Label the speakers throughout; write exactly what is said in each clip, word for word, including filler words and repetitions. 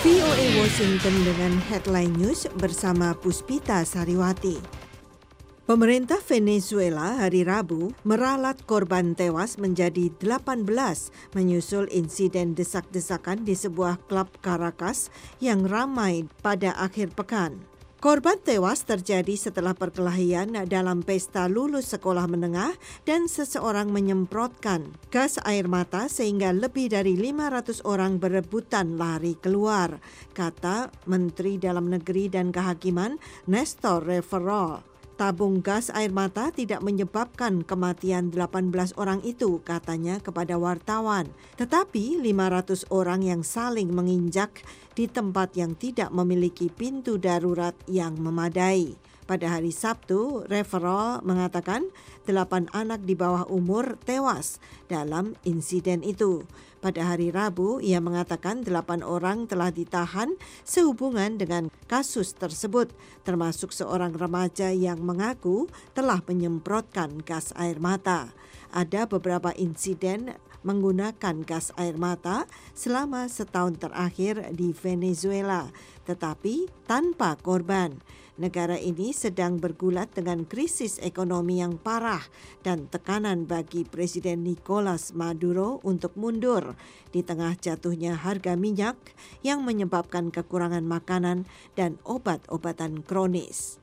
Speaker 1: V O A Washington dengan headline news bersama Puspita Sariwati. Pemerintah Venezuela hari Rabu meralat korban tewas menjadi delapan belas menyusul insiden desak-desakan di sebuah klub Caracas yang ramai pada akhir pekan. Korban tewas terjadi setelah perkelahian dalam pesta lulus sekolah menengah dan seseorang menyemprotkan gas air mata sehingga lebih dari lima ratus orang berebutan lari keluar, kata Menteri Dalam Negeri dan Kehakiman Néstor Reverol. Tabung gas air mata tidak menyebabkan kematian delapan belas orang itu, katanya kepada wartawan. Tetapi lima ratus orang yang saling menginjak di tempat yang tidak memiliki pintu darurat yang memadai. Pada hari Sabtu, Reverol mengatakan delapan anak di bawah umur tewas dalam insiden itu. Pada hari Rabu, ia mengatakan delapan orang telah ditahan sehubungan dengan kasus tersebut, termasuk seorang remaja yang mengaku telah menyemprotkan gas air mata. Ada beberapa insiden menggunakan gas air mata selama setahun terakhir di Venezuela, tetapi tanpa korban. Negara ini sedang bergulat dengan krisis ekonomi yang parah dan tekanan bagi Presiden Nicolas Maduro untuk mundur di tengah jatuhnya harga minyak yang menyebabkan kekurangan makanan dan obat-obatan kronis.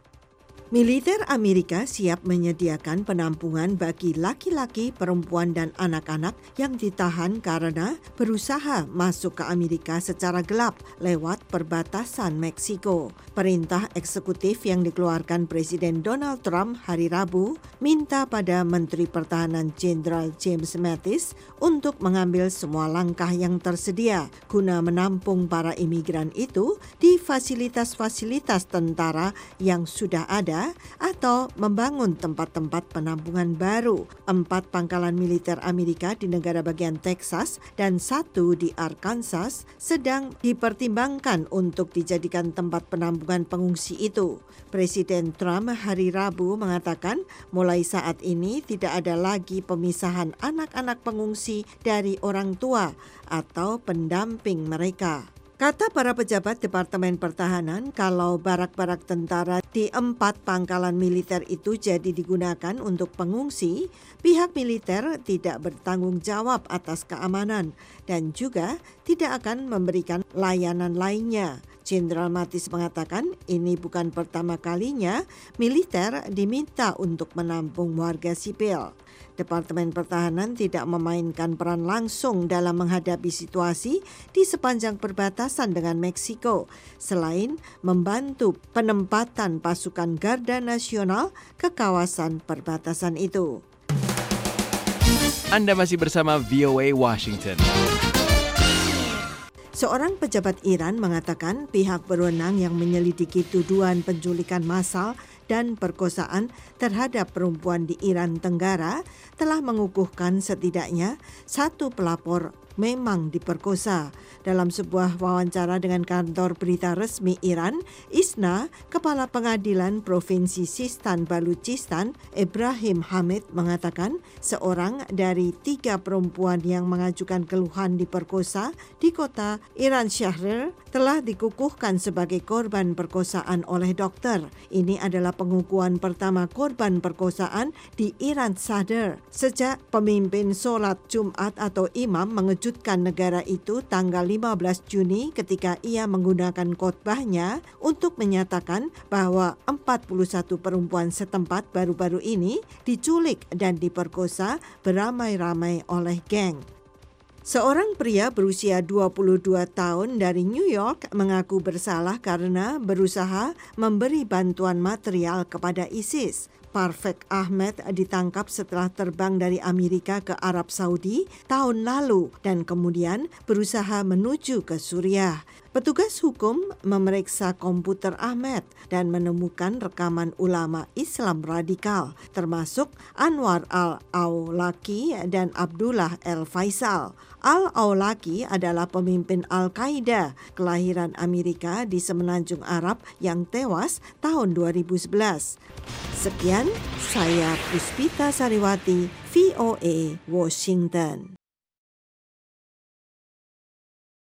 Speaker 1: Militer Amerika siap menyediakan penampungan bagi laki-laki, perempuan, dan anak-anak yang ditahan karena berusaha masuk ke Amerika secara gelap lewat perbatasan Meksiko. Perintah eksekutif yang dikeluarkan Presiden Donald Trump hari Rabu minta pada Menteri Pertahanan Jenderal James Mattis untuk mengambil semua langkah yang tersedia guna menampung para imigran itu di fasilitas-fasilitas tentara yang sudah ada atau membangun tempat-tempat penampungan baru. Empat pangkalan militer Amerika di negara bagian Texas dan satu di Arkansas sedang dipertimbangkan untuk dijadikan tempat penampungan pengungsi itu. Presiden Trump hari Rabu mengatakan mulai saat ini tidak ada lagi pemisahan anak-anak pengungsi dari orang tua atau pendamping mereka. Kata para pejabat Departemen Pertahanan, kalau barak-barak tentara di empat pangkalan militer itu jadi digunakan untuk pengungsi, pihak militer tidak bertanggung jawab atas keamanan dan juga tidak akan memberikan layanan lainnya. Jenderal Mattis mengatakan ini bukan pertama kalinya militer diminta untuk menampung warga sipil. Departemen Pertahanan tidak memainkan peran langsung dalam menghadapi situasi di sepanjang perbatasan dengan Meksiko, selain membantu penempatan pasukan Garda Nasional ke kawasan perbatasan itu.
Speaker 2: Anda masih bersama V O A Washington.
Speaker 1: Seorang pejabat Iran mengatakan pihak berwenang yang menyelidiki tuduhan penculikan massal dan perkosaan terhadap perempuan di Iran Tenggara telah mengukuhkan setidaknya satu pelapor memang diperkosa. Dalam sebuah wawancara dengan kantor berita resmi Iran, ISNA, Kepala Pengadilan Provinsi Sistan Baluchistan, Ibrahim Hamid mengatakan seorang dari tiga perempuan yang mengajukan keluhan diperkosa di kota Iran Shahrir telah dikukuhkan sebagai korban perkosaan oleh dokter. Ini adalah pengukuhan pertama korban perkosaan di Iran Sadr sejak pemimpin sholat Jumat atau imam mengejutkan negara itu tanggal lima belas Juni ketika ia menggunakan khotbahnya untuk menyatakan bahwa empat puluh satu perempuan setempat baru-baru ini diculik dan diperkosa beramai-ramai oleh geng. Seorang pria berusia dua puluh dua tahun dari New York mengaku bersalah karena berusaha memberi bantuan material kepada ISIS. Parvez Ahmed ditangkap setelah terbang dari Amerika ke Arab Saudi tahun lalu dan kemudian berusaha menuju ke Suriah. Petugas hukum memeriksa komputer Ahmed dan menemukan rekaman ulama Islam radikal, termasuk Anwar al-Awlaki dan Abdullah el-Faisal. Al-Awlaki adalah pemimpin Al-Qaeda kelahiran Amerika di Semenanjung Arab yang tewas tahun dua ribu sebelas. Sekian, saya Puspita Sariwati, V O A Washington.